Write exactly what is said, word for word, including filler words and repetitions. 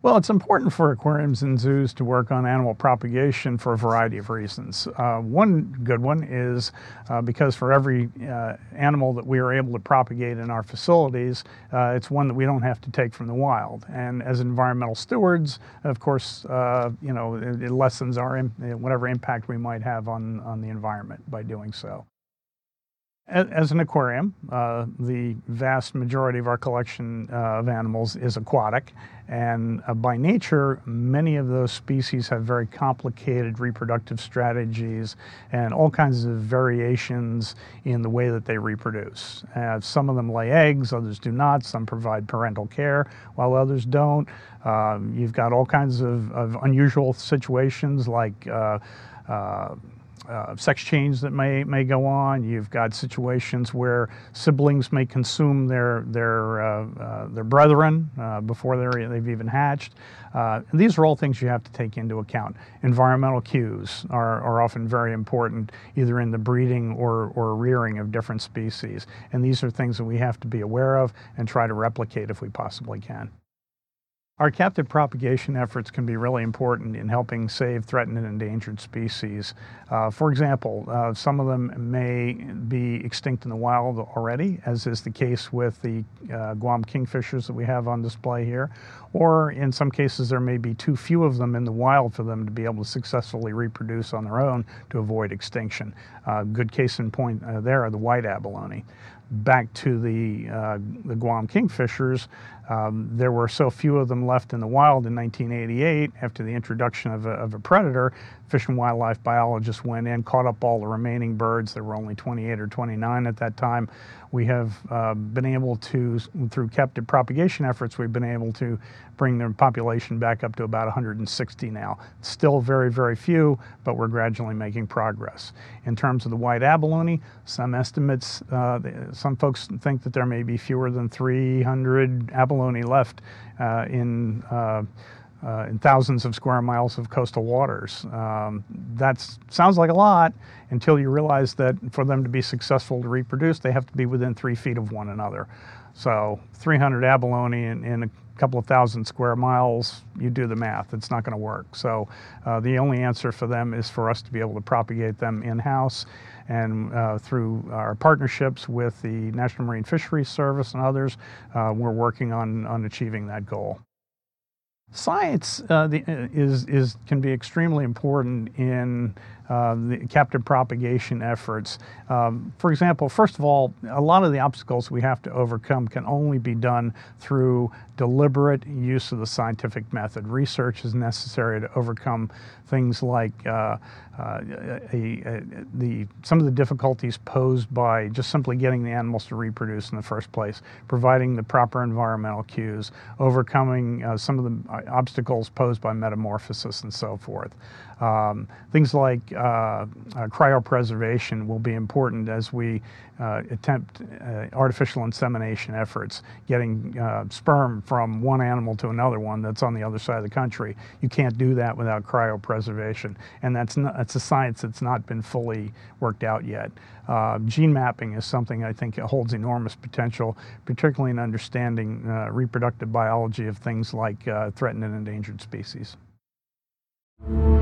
Well, it's important for aquariums and zoos to work on animal propagation for a variety of reasons. Uh, one good one is uh, because for every uh, animal that we are able to propagate in our facilities, uh, it's one that we don't have to take from the wild. And as environmental stewards, of course, uh, you know, it, it lessens our whatever impact we might have on, on the environment by doing so. As an aquarium, uh, the vast majority of our collection uh, of animals is aquatic, and uh, by nature, many of those species have very complicated reproductive strategies and all kinds of variations in the way that they reproduce. Uh, some of them lay eggs, others do not. Some provide parental care, while others don't. Uh, you've got all kinds of, of unusual situations like uh, uh, Uh, sex change that may may go on. You've got situations where siblings may consume their their uh, uh, their brethren uh, before they're they've even hatched. Uh, and these are all things you have to take into account. Environmental cues are, are often very important, either in the breeding or or rearing of different species. And these are things that we have to be aware of and try to replicate if we possibly can. Our captive propagation efforts can be really important in helping save threatened and endangered species. Uh, for example, uh, some of them may be extinct in the wild already, as is the case with the uh, Guam kingfishers that we have on display here, or in some cases there may be too few of them in the wild for them to be able to successfully reproduce on their own to avoid extinction. Uh, good case in point uh, there are the white abalone. Back to the, uh, the Guam kingfishers, um, there were so few of them left in the wild in nineteen eighty-eight after the introduction of a, of a predator. Fish and wildlife biologists went in, caught up all the remaining birds. There were only twenty-eight or twenty-nine at that time. We have uh, been able to, through captive propagation efforts, we've been able to bring the population back up to about one hundred sixty now. Still very, very few, but we're gradually making progress. In terms of the white abalone, some estimates, uh, some folks think that there may be fewer than three hundred abalone left uh, in uh, Uh, in thousands of square miles of coastal waters. Um, that sounds like a lot until you realize that for them to be successful to reproduce, they have to be within three feet of one another. So three hundred abalone in, in a couple of thousand square miles, you do the math, it's not going to work. So uh, the only answer for them is for us to be able to propagate them in-house, and uh, through our partnerships with the National Marine Fisheries Service and others, uh, we're working on, on achieving that goal. Science uh, the, is, is, can be extremely important in uh, the captive propagation efforts. Um, for example, first of all, a lot of the obstacles we have to overcome can only be done through deliberate use of the scientific method. Research is necessary to overcome things like uh, uh, a, a, the, some of the difficulties posed by just simply getting the animals to reproduce in the first place, providing the proper environmental cues, overcoming uh, some of the obstacles posed by metamorphosis and so forth. Um, things like uh, uh, cryopreservation will be important as we uh, attempt uh, artificial insemination efforts, getting uh, sperm from one animal to another one that's on the other side of the country. You can't do that without cryopreservation, and that's, not, that's a science that's not been fully worked out yet. Uh, gene mapping is something I think holds enormous potential, particularly in understanding uh, reproductive biology of things like uh, threatened and endangered species.